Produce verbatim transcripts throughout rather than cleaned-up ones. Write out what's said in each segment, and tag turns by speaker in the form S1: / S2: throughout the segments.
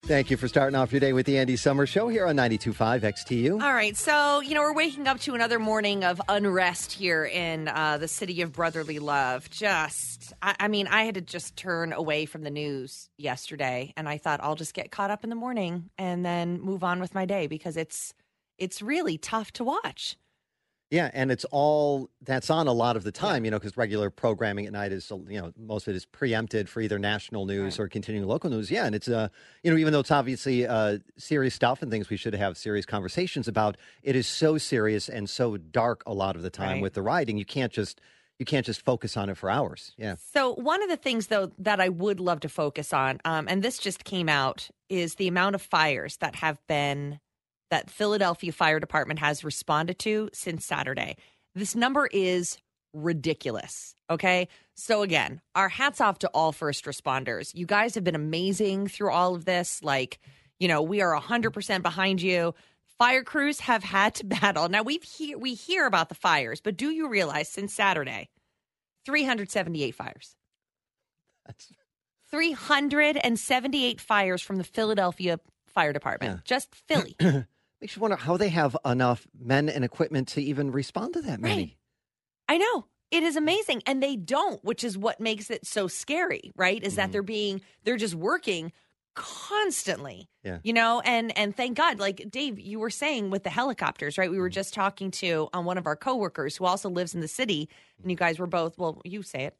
S1: Thank you for starting off your day with the Andy Summers Show here on ninety-two point five X T U.
S2: All right, so, you know, we're waking up to another morning of unrest here in uh, the city of brotherly love. Just, I, I mean, I had to just turn away from the news yesterday, and I thought I'll just get caught up in the morning and then move on with my day because it's it's really tough to watch.
S1: Yeah, and it's all that's on a lot of the time, you know, because regular programming at night is, you know, most of it is preempted for either national news right. or continuing local news. Yeah, and it's, uh, you know, even though it's obviously uh, serious stuff and things we should have serious conversations about, it is so serious and so dark a lot of the time right. with the rioting. You can't just you can't just focus on it for hours. Yeah.
S2: So one of the things, though, that I would love to focus on, um, and this just came out, is the amount of fires that have been that Philadelphia Fire Department has responded to since Saturday. This number is ridiculous, okay? So again, our hats off to all first responders. You guys have been amazing through all of this. Like, you know, we are one hundred percent behind you. Fire crews have had to battle. Now, we've he- we hear about the fires, but do you realize since Saturday, three hundred seventy-eight fires?
S1: That's...
S2: three hundred seventy-eight fires from the Philadelphia Fire Department. Yeah. Just Philly.
S1: Makes you wonder how they have enough men and equipment to even respond to that many.
S2: Right. I know. It is amazing. And they don't, which is what makes it so scary, right? Is mm-hmm. that they're being, they're just working constantly,
S1: yeah.
S2: you know, and, and thank God, like Dave, you were saying with the helicopters, right? We were just talking to um, one of our coworkers who also lives in the city, and you guys were both, well, you say it.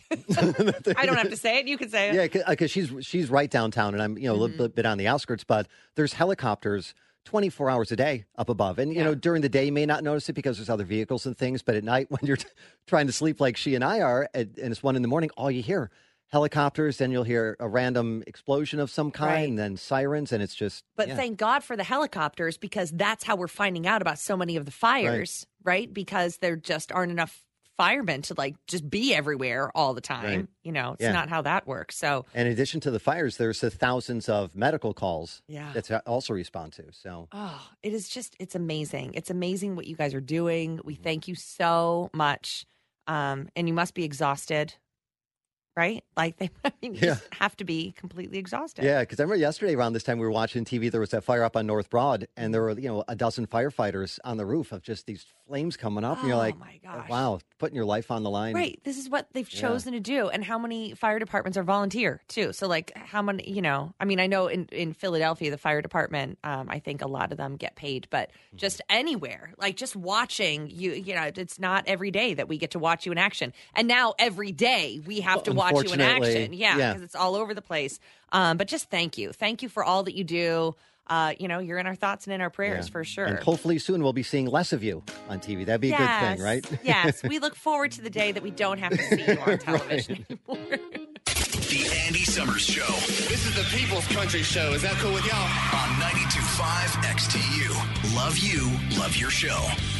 S2: I don't have to say it. You can say it.
S1: Yeah, because she's she's right downtown, and I'm you know mm-hmm. a little bit on the outskirts. But there's helicopters twenty-four hours a day up above, and you yeah. know during the day you may not notice it because there's other vehicles and things. But at night, when you're t- trying to sleep like she and I are, and it's one in the morning, all you hear helicopters. Then you'll hear a random explosion of some kind, right. and then sirens, and it's just.
S2: But
S1: yeah.
S2: thank God for the helicopters, because that's how we're finding out about so many of the fires, right? right? Because there just aren't enough firemen to like just be everywhere all the time. Right. You know, it's yeah. not how that works. So,
S1: and in addition to the fires, there's the thousands of medical calls
S2: yeah.
S1: that's also respond to. So,
S2: oh, it is just, it's amazing. It's amazing what you guys are doing. We thank you so much. Um, and you must be exhausted. Right? Like they I mean, you yeah. just have to be completely exhausted.
S1: Yeah, because I remember yesterday around this time we were watching T V, there was that fire up on North Broad, and there were, you know, a dozen firefighters on the roof of just these flames coming up.
S2: Oh,
S1: and you're like,
S2: my gosh.
S1: Wow, putting your life on the line.
S2: Right. This is what they've chosen yeah. to do. And how many fire departments are volunteer, too? So, like, how many, you know, I mean, I know in, in Philadelphia, the fire department, um, I think a lot of them get paid, but just mm-hmm. anywhere, like just watching you, you know, it's not every day that we get to watch you in action. And now every day we have well, to watch you in action. Yeah, because yeah. it's all over the place. Um, but just thank you. Thank you for all that you do. Uh, you know, you're in our thoughts and in our prayers yeah. for sure.
S1: And hopefully soon we'll be seeing less of you on T V. That'd be
S2: yes.
S1: a good thing, right?
S2: Yes. We look forward to the day that we don't have to see you on television anymore.
S3: The Andy Summers Show.
S4: This is the People's Country Show. Is that cool with y'all?
S3: On ninety-two point five X T U. Love you. Love your show.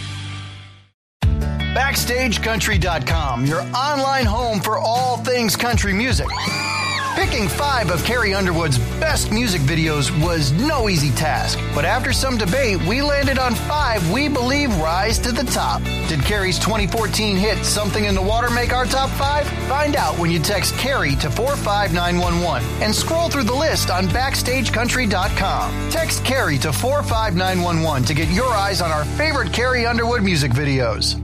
S3: Backstage Country dot com, your online home for all things country music. Picking five of Carrie Underwood's best music videos was no easy task, but after some debate, we landed on five we believe rise to the top. Did Carrie's twenty fourteen hit Something in the Water make our top five? Find out when you text Carrie to four five nine one one and scroll through the list on Backstage Country dot com. Text Carrie to four five nine one one to get your eyes on our favorite Carrie Underwood music videos.